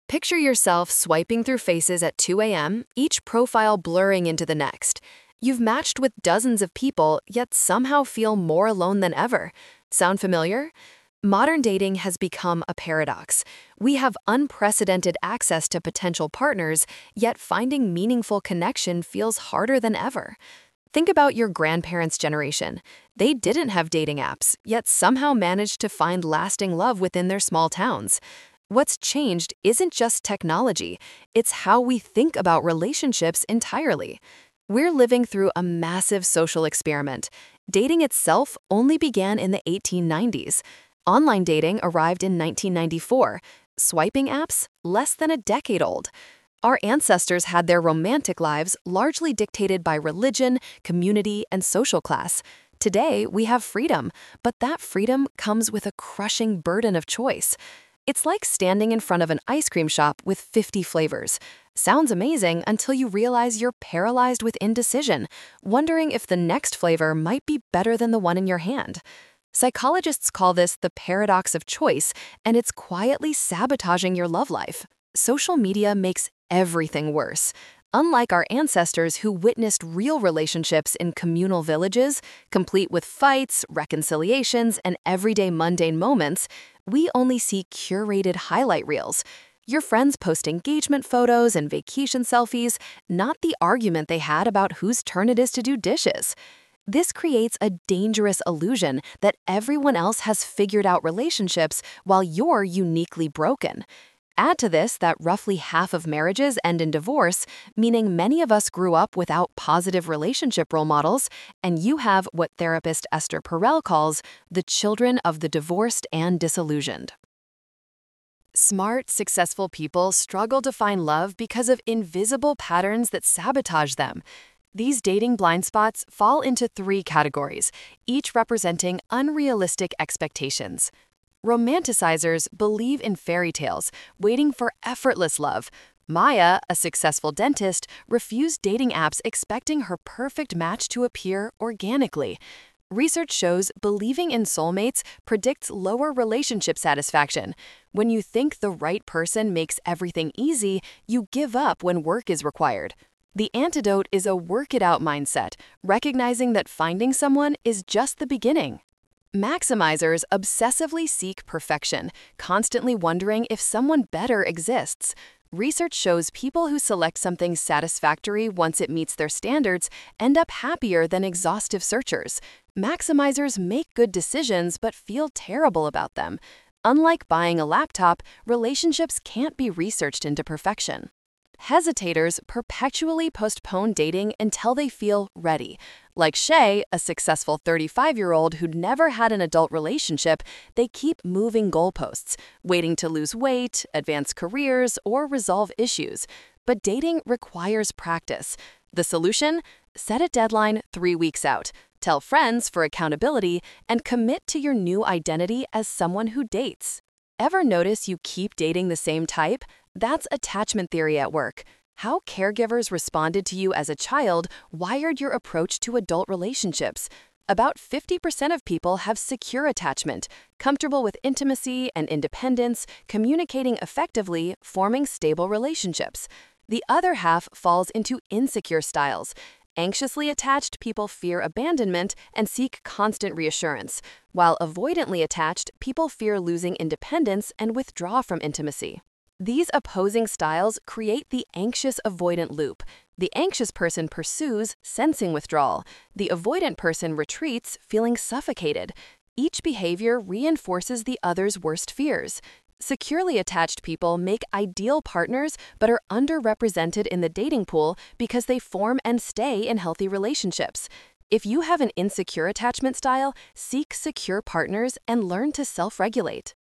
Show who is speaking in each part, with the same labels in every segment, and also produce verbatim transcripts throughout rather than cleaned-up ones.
Speaker 1: Picture yourself swiping through faces at two a m, each profile blurring into the next. You've matched with dozens of people, yet somehow feel more alone than ever. Sound familiar? Modern dating has become a paradox. We have unprecedented access to potential partners, yet finding meaningful connection feels harder than ever. Think about your grandparents' generation. They didn't have dating apps, yet somehow managed to find lasting love within their small towns. What's changed isn't just technology, it's how we think about relationships entirely. We're living through a massive social experiment. Dating itself only began in the eighteen nineties. Online dating arrived in nineteen ninety-four. Swiping apps, less than a decade old. Our ancestors had their romantic lives largely dictated by religion, community, and social class. Today, we have freedom, but that freedom comes with a crushing burden of choice. It's like standing in front of an ice cream shop with fifty flavors. Sounds amazing until you realize you're paralyzed with indecision, wondering if the next flavor might be better than the one in your hand. Psychologists call this the paradox of choice, and it's quietly sabotaging your love life. Social media makes everything worse. Unlike our ancestors who witnessed real relationships in communal villages, complete with fights, reconciliations, and everyday mundane moments, we only see curated highlight reels. Your friends post engagement photos and vacation selfies, not the argument they had about whose turn it is to do dishes. This creates a dangerous illusion that everyone else has figured out relationships while you're uniquely broken. Add to this that roughly half of marriages end in divorce, meaning many of us grew up without positive relationship role models, and you have what therapist Esther Perel calls the children of the divorced and disillusioned. Smart, successful people struggle to find love because of invisible patterns that sabotage them. These dating blind spots fall into three categories, each representing unrealistic expectations. Romanticizers believe in fairy tales, waiting for effortless love. Maya, a successful dentist, refused dating apps expecting her perfect match to appear organically. Research shows believing in soulmates predicts lower relationship satisfaction. When you think the right person makes everything easy, you give up when work is required. The antidote is a work-it-out mindset, recognizing that finding someone is just the beginning. Maximizers obsessively seek perfection, constantly wondering if someone better exists. Research shows people who select something satisfactory once it meets their standards end up happier than exhaustive searchers. Maximizers make good decisions but feel terrible about them. Unlike buying a laptop, relationships can't be researched into perfection. Hesitators perpetually postpone dating until they feel ready. Like Shay, a successful thirty-five-year-old who'd never had an adult relationship, they keep moving goalposts, waiting to lose weight, advance careers, or resolve issues. But dating requires practice. The solution? Set a deadline three weeks out. Tell friends for accountability, and commit to your new identity as someone who dates. Ever notice you keep dating the same type? That's attachment theory at work. How caregivers responded to you as a child wired your approach to adult relationships. About fifty percent of people have secure attachment, comfortable with intimacy and independence, communicating effectively, forming stable relationships. The other half falls into insecure styles. Anxiously attached people fear abandonment and seek constant reassurance, while avoidantly attached people fear losing independence and withdraw from intimacy. These opposing styles create the anxious avoidant loop. The anxious person pursues, sensing withdrawal. The avoidant person retreats, feeling suffocated. Each behavior reinforces the other's worst fears. Securely attached people make ideal partners but are underrepresented in the dating pool because they form and stay in healthy relationships. If you have an insecure attachment style, seek secure partners and learn to self-regulate.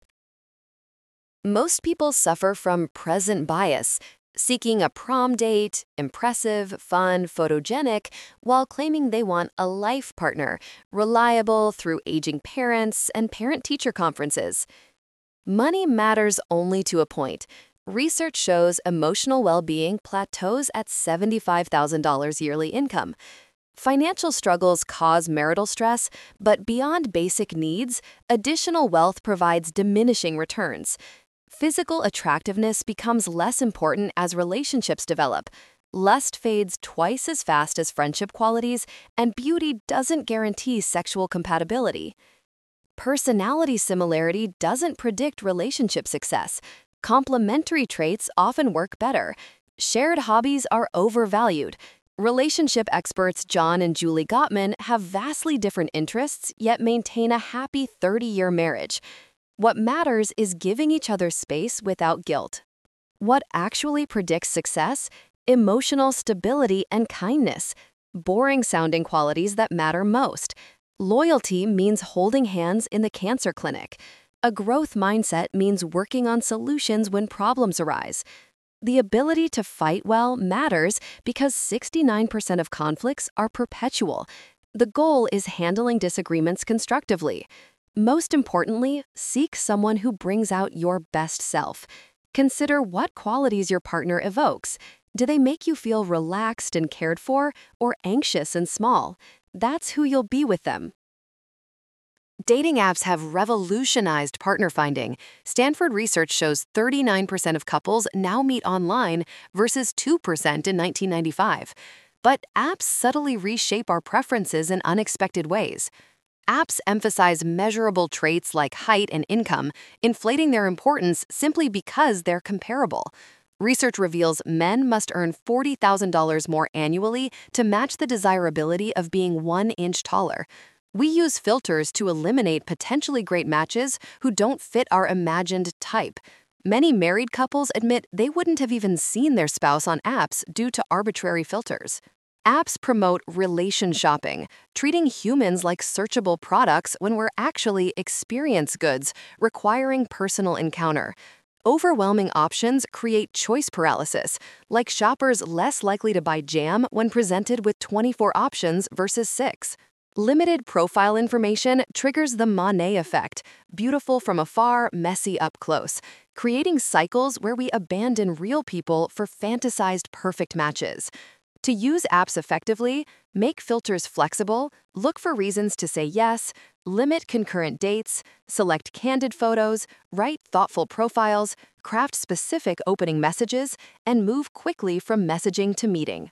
Speaker 1: Most people suffer from present bias, seeking a prom date, impressive, fun, photogenic, while claiming they want a life partner, reliable through aging parents and parent-teacher conferences. Money matters only to a point. Research shows emotional well-being plateaus at seventy-five thousand dollars yearly income. Financial struggles cause marital stress, but beyond basic needs, additional wealth provides diminishing returns. Physical attractiveness becomes less important as relationships develop. Lust fades twice as fast as friendship qualities, and beauty doesn't guarantee sexual compatibility. Personality similarity doesn't predict relationship success. Complementary traits often work better. Shared hobbies are overvalued. Relationship experts John and Julie Gottman have vastly different interests, yet maintain a happy thirty-year marriage. What matters is giving each other space without guilt. What actually predicts success? Emotional stability and kindness. Boring-sounding qualities that matter most. Loyalty means holding hands in the cancer clinic. A growth mindset means working on solutions when problems arise. The ability to fight well matters because sixty-nine percent of conflicts are perpetual. The goal is handling disagreements constructively. Most importantly, seek someone who brings out your best self. Consider what qualities your partner evokes. Do they make you feel relaxed and cared for, or anxious and small? That's who you'll be with them. Dating apps have revolutionized partner finding. Stanford research shows thirty-nine percent of couples now meet online versus two percent in nineteen ninety-five. But apps subtly reshape our preferences in unexpected ways. Apps emphasize measurable traits like height and income, inflating their importance simply because they're comparable. Research reveals men must earn forty thousand dollars more annually to match the desirability of being one inch taller. We use filters to eliminate potentially great matches who don't fit our imagined type. Many married couples admit they wouldn't have even seen their spouse on apps due to arbitrary filters. Apps promote relation shopping, treating humans like searchable products when we're actually experience goods, requiring personal encounter. Overwhelming options create choice paralysis, like shoppers less likely to buy jam when presented with twenty-four options versus six. Limited profile information triggers the Monet effect, beautiful from afar, messy up close, creating cycles where we abandon real people for fantasized perfect matches. To use apps effectively, make filters flexible, look for reasons to say yes, limit concurrent dates, select candid photos, write thoughtful profiles, craft specific opening messages, and move quickly from messaging to meeting.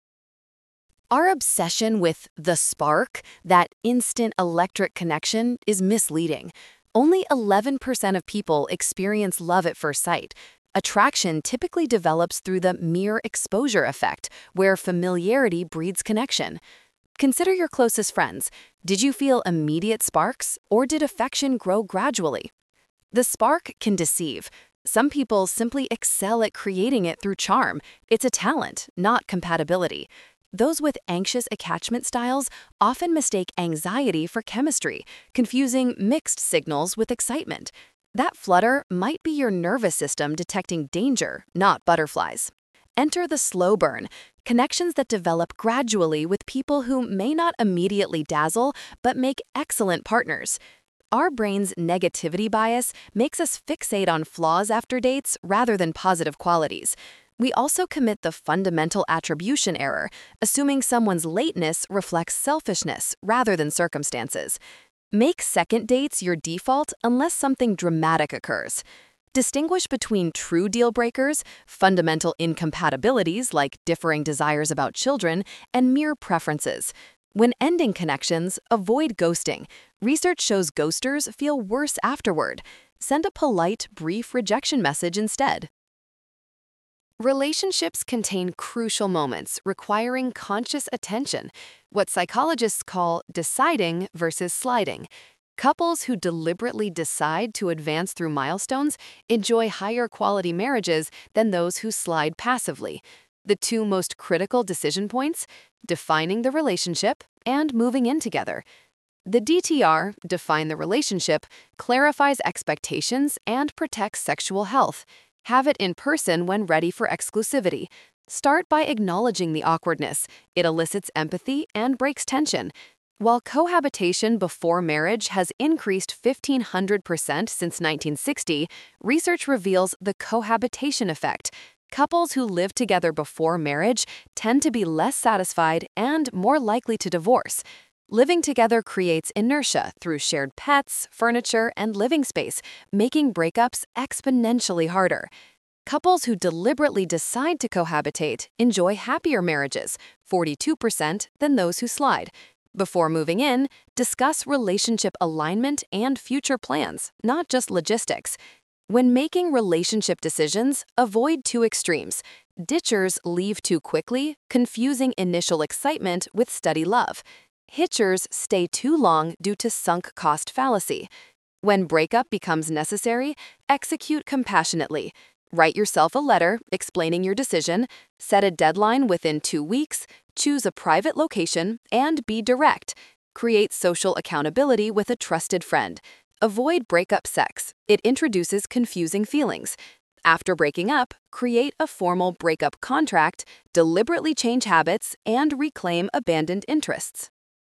Speaker 1: Our obsession with the spark, that instant electric connection, is misleading. Only eleven percent of people experience love at first sight. Attraction typically develops through the mere exposure effect, where familiarity breeds connection. Consider your closest friends. Did you feel immediate sparks, or did affection grow gradually? The spark can deceive. Some people simply excel at creating it through charm. It's a talent, not compatibility. Those with anxious attachment styles often mistake anxiety for chemistry, confusing mixed signals with excitement. That flutter might be your nervous system detecting danger, not butterflies. Enter the slow burn, connections that develop gradually with people who may not immediately dazzle but make excellent partners. Our brain's negativity bias makes us fixate on flaws after dates rather than positive qualities. We also commit the fundamental attribution error, assuming someone's lateness reflects selfishness rather than circumstances. Make second dates your default unless something dramatic occurs. Distinguish between true deal breakers, fundamental incompatibilities like differing desires about children, and mere preferences. When ending connections, avoid ghosting. Research shows ghosters feel worse afterward. Send a polite, brief rejection message instead. Relationships contain crucial moments requiring conscious attention, what psychologists call deciding versus sliding. Couples who deliberately decide to advance through milestones enjoy higher quality marriages than those who slide passively. The two most critical decision points: defining the relationship and moving in together. The D T R, define the relationship, clarifies expectations and protects sexual health. Have it in person when ready for exclusivity. Start by acknowledging the awkwardness. It elicits empathy and breaks tension. While cohabitation before marriage has increased fifteen hundred percent since nineteen sixty, research reveals the cohabitation effect. Couples who live together before marriage tend to be less satisfied and more likely to divorce. Living together creates inertia through shared pets, furniture, and living space, making breakups exponentially harder. Couples who deliberately decide to cohabitate enjoy happier marriages, forty-two percent, than those who slide. Before moving in, discuss relationship alignment and future plans, not just logistics. When making relationship decisions, avoid two extremes. Ditchers leave too quickly, confusing initial excitement with steady love. Hitchers stay too long due to sunk cost fallacy. When breakup becomes necessary, execute compassionately. Write yourself a letter explaining your decision, set a deadline within two weeks, choose a private location, and be direct. Create social accountability with a trusted friend. Avoid breakup sex. It introduces confusing feelings. After breaking up, create a formal breakup contract, deliberately change habits, and reclaim abandoned interests.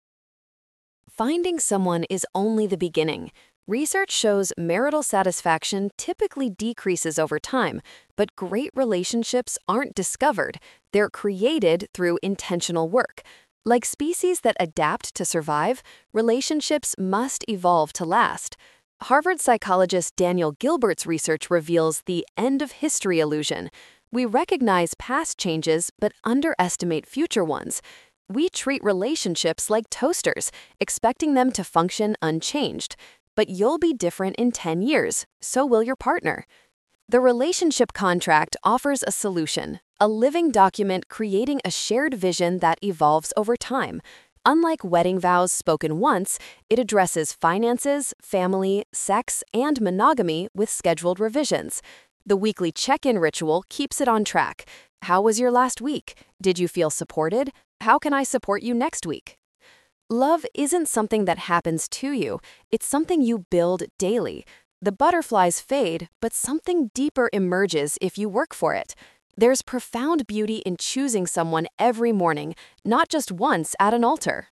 Speaker 1: Finding someone is only the beginning. Research shows marital satisfaction typically decreases over time, but great relationships aren't discovered. They're created through intentional work. Like species that adapt to survive, relationships must evolve to last. Harvard psychologist Daniel Gilbert's research reveals the end of history illusion. We recognize past changes but underestimate future ones. We treat relationships like toasters, expecting them to function unchanged. But you'll be different in ten years, so will your partner. The relationship contract offers a solution, a living document creating a shared vision that evolves over time. Unlike wedding vows spoken once, it addresses finances, family, sex, and monogamy with scheduled revisions. The weekly check-in ritual keeps it on track. How was your last week? Did you feel supported? How can I support you next week? Love isn't something that happens to you, it's something you build daily. The butterflies fade, but something deeper emerges if you work for it. There's profound beauty in choosing someone every morning, not just once at an altar.